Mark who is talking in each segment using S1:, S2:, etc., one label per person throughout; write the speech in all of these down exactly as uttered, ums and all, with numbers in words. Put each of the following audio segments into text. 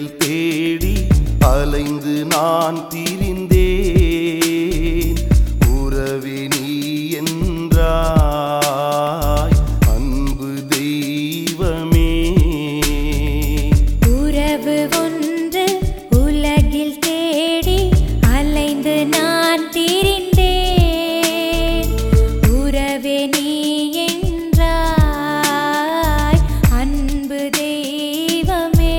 S1: உலகில் தேடி அலைந்து நான் திரிந்தேன். உறவே நீ என்றாய் அன்பு தெய்வமே.
S2: உறவு ஒன்று உலகில் தேடி அலைந்து நான் திரிந்தேன். உறவே நீ என்றாய் அன்பு தெய்வமே.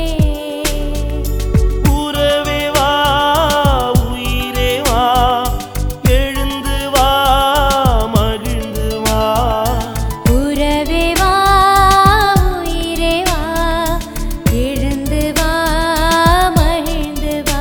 S1: உறவே வா உயிரே வா எழுந்து வா மகிழ்ந்து வா.
S2: உறவே வா உயிரே வா எழுந்து வா மகிழ்ந்து வா.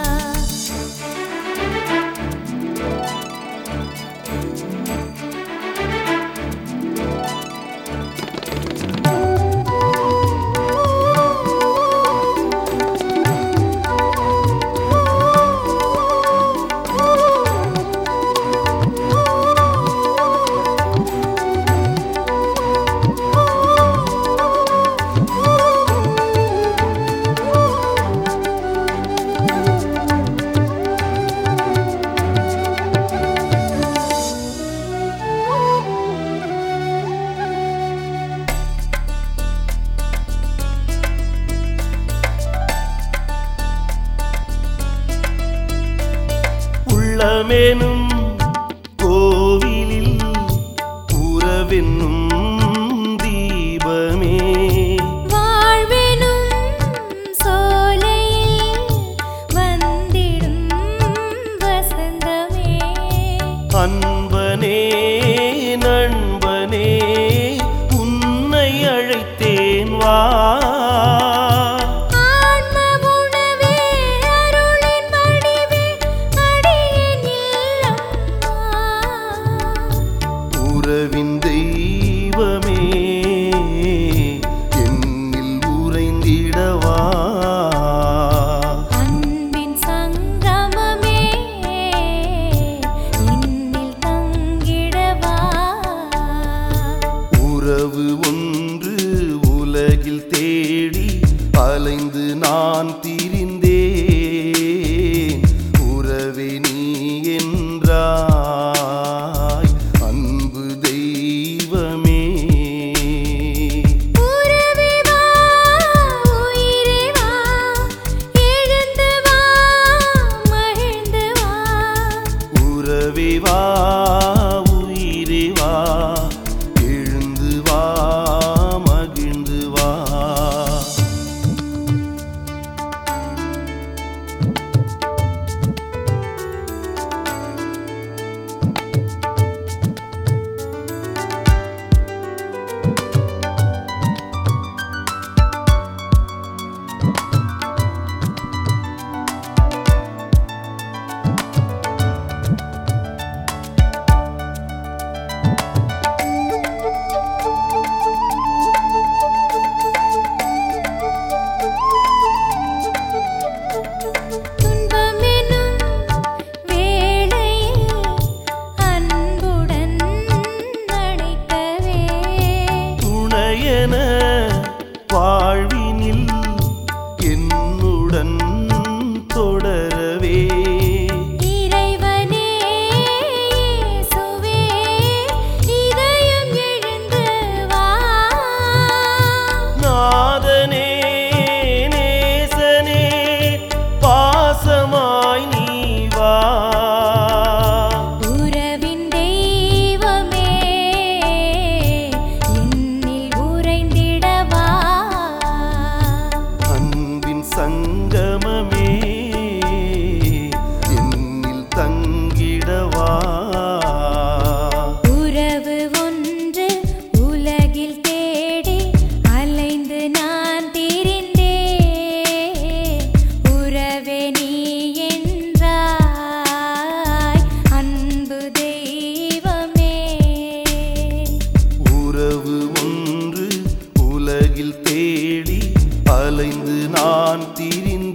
S1: உள்ளமெனும் கோவிலில் உறவென்னும் தீபமே.
S2: வாழ்வெனும் சோலையில் வந்திடும் வசந்தமே.
S1: அன்பனே நண்பனே உன்னை அழைத்தேன் வா. உறவின் தெய்வமே என்னில் உறைந்திடவா.
S2: அன்பின் சங்கமமே என்னில் தங்கிடவா.
S1: உறவு ஒன்று உலகில் தேடி அலைந்து நான் திரிந்தேன். உறவே நீ என்றாய் அன்பு தெய்வமே.
S2: உறவே வா உயிரே வா எழுந்து வா மகிழ்ந்து வா.
S1: உறவே வா உயிரே வா எழுந்து வா மகிழ்ந்து வா.
S2: துன்பமெனும் வேளையில் அன்புடன் அணைக்கவே.
S1: துணையென வாழ்வினில் என்னுடன் தொடரவே.
S2: இறைவனே இயேசுவே இதயம் எழுந்து வா.
S1: நாதனே நேசனே பாசமாய் நீ வா.
S2: உறவின் தெய்வமே என்னில் உறைந்திடவா.
S1: அன்பின் சங்கமமே என்னில் தங்கிடவா.
S2: உறவு ஒன்று உலகில் தேடி அலைந்து நான் திரிந்தேன். உறவே நீ என்றாய் அன்பு தெய்வமே.
S1: உறவு ஒன்று உலகில் தேடி அலைந்து நான் திரிந்தேன்.